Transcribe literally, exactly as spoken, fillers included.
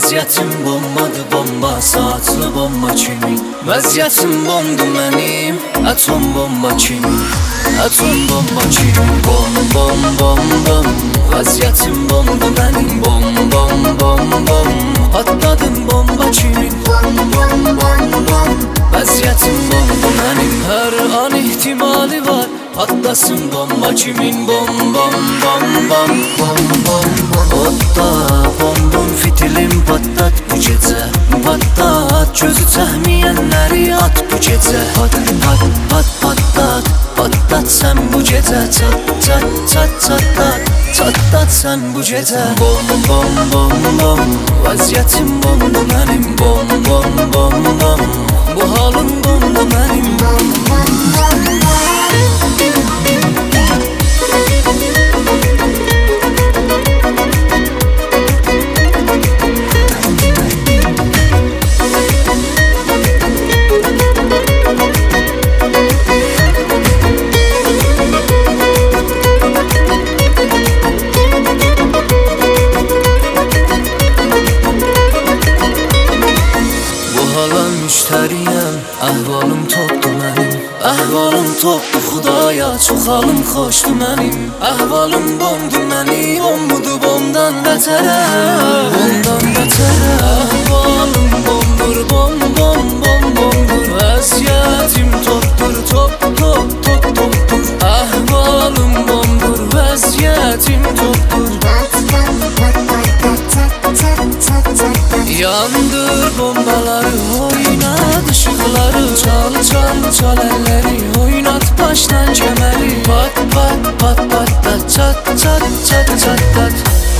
Vəziyyətim bombadır, bomba, saatlı bomba kimi. Vəziyyətim bomdur mənim, atom bomba kimi. Atom bomba kimi. Bom, bom, bom, bom. Vəziyyətim bomdur mənim, bom, bom, bom, bom. Patladım bomba kimi. Bom, bom, bom, bom. Vəziyyətim bomdur mənim, hər an ihtimali var. Patlasın bomba kimin, bom, bom, bom, bom. Bom, bom, bom. Otda bombun fitilim patlat bu gecə. Patlat, gözü çəkməyənləri at bu gecə. Pat, pat, pat, patlat, patlat sən bu gecə. Çat, çat, çat, çatlat, çatlat sən bu gecə. Bom, bom, bom, bom. Vəziyyətim bomdur mənim, bom, bom, bom, bom. Bu halım bomdur mənim, bom, bom, bom, bom. Müştəriyəm, əhvalım topdur mənim. Əhvalım topdur Xudaya, çox halım xoşdur mənim. Əhvalım bomdur mənim, bombudur bomdan bətərə. Bomdan bətərə. Əhvalım bomdur, bom, bom, bom, bomdur. Vəziyyətim topdur, top, top, top, topdur. Əhvalım bomdur, vəziyyətim topdur. Yandır bombaları, oynat ışıqları. Çal, çal, çal əlləri, oynat başdan kəməri. Pat, pat, pat, pat, pat, çat, çat, çat, çat, çat.